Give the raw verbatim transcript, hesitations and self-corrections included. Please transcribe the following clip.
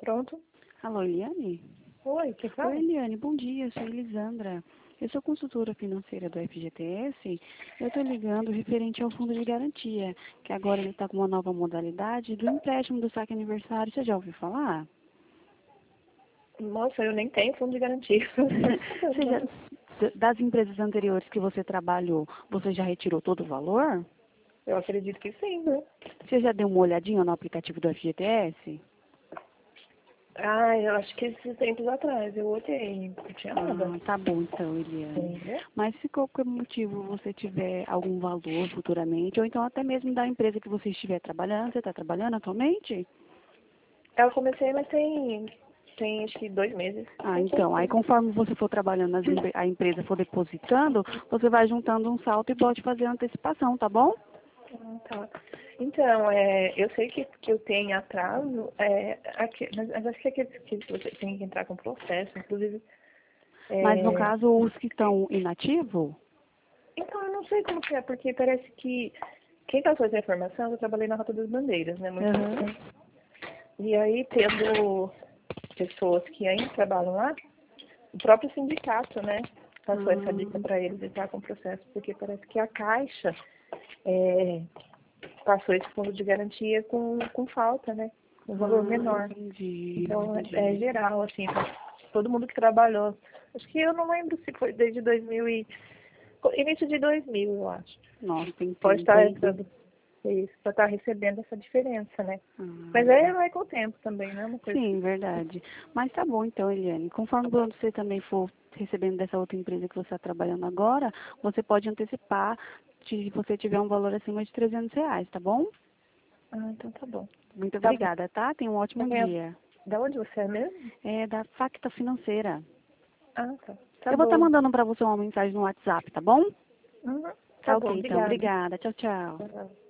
pronto. Alô, Eliane? Oi, que fala? Oi, Eliane, bom dia, eu sou Elisandra. Eu sou consultora financeira do F G T S. Eu estou ligando referente ao fundo de garantia, que agora ele está com uma nova modalidade do empréstimo do saque aniversário. Você já ouviu falar? Nossa, eu nem tenho fundo de garantia. Você já, das empresas anteriores que você trabalhou, você já retirou todo o valor? Eu acredito que sim, né? Você já deu uma olhadinha no aplicativo do F G T S? Ah, eu acho que esses tempos atrás eu olhei, não tinha nada. Ah, tá bom então, Eliane. Entendeu? Mas se qualquer motivo você tiver algum valor futuramente, ou então até mesmo da empresa que você estiver trabalhando, você está trabalhando atualmente? Eu comecei, mas tem, tem acho que dois meses. Ah, Tem então, aí tempo. conforme você for trabalhando, nas empre- a empresa for depositando, você vai juntando um salto e pode fazer a antecipação, tá bom? Ah, tá. Então, é, eu sei que, que eu tenho atraso, é, aqui, mas, mas acho que aqueles que você tem que entrar com processo, inclusive. Mas no É, caso, os que estão inativos, então, eu não sei como que é, porque parece que quem passou essa informação, eu trabalhei na Rota das Bandeiras, né, muito uhum. tempo. E aí, tendo pessoas que ainda trabalham lá, o próprio sindicato, né, passou essa dica Ah, para eles entrar com o processo, porque parece que a Caixa é, passou esse fundo de garantia com, com falta, né, um valor ah, menor. entendi, Então, é, é entendi. geral, assim, pra todo mundo que trabalhou. Acho que eu não lembro se foi desde dois mil e... Início de dois mil, eu acho. Nossa, tem Pode estar tempo. entrando isso, para estar recebendo essa diferença, né? Mas aí Ah, vai com o tempo também, não é uma coisa que... sim, verdade. Mas tá bom então, Eliane. Conforme você também for recebendo dessa outra empresa que você está trabalhando agora, você pode antecipar se você tiver um valor acima de trezentos reais, tá bom? Ah, então tá bom. Muito Tá bom. obrigada, tá? Tenha um ótimo É, dia. da onde você é mesmo? É da Facta Financeira. Ah, tá. Tá Eu vou estar bom. mandando para você uma mensagem no WhatsApp, tá bom? Uhum. Tá Tá bom, ok, então. obrigada. Obrigada. Tchau, tchau. Tchau.